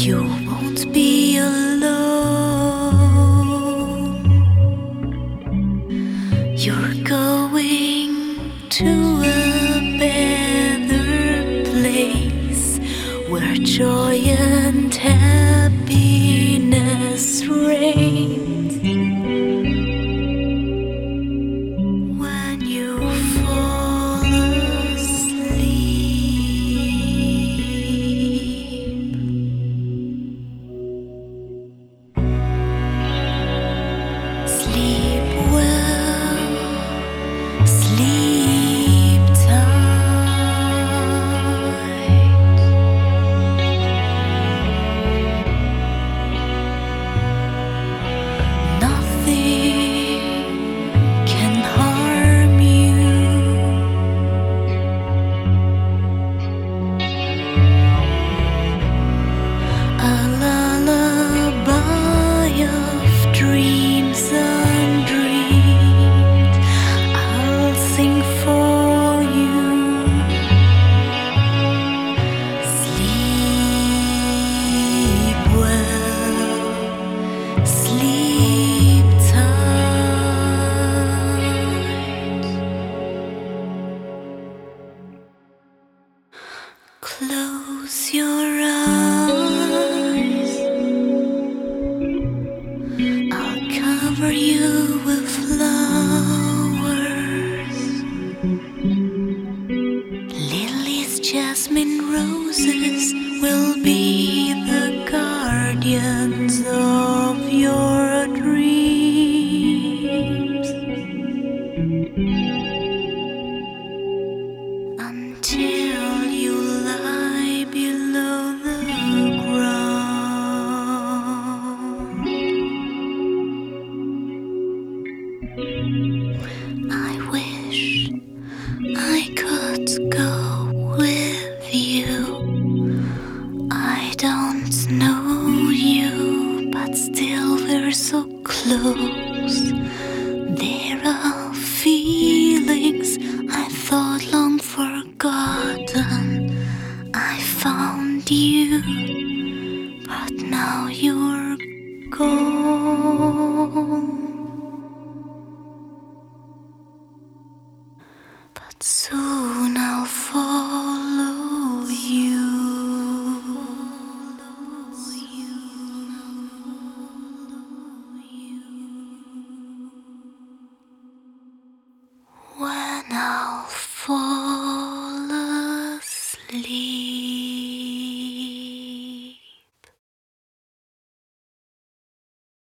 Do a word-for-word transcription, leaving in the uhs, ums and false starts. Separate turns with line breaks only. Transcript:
You won't be alone. You're going to a better place where joy and happiness reigns. When you fall asleep, sleep well, sleep tight. Nothing can harm you. A lullaby of dreams undreamed, I'll sing for you. Sleep well, sleep tight. Close your eyes, I'll cover you with flowers. Lilies, jasmine, roses will be the guardians of your dreams until you lie below the ground. I wish I could go with you. I don't know you, but still we're so close. There are feelings I thought long forgotten. I found you, but now you're gone.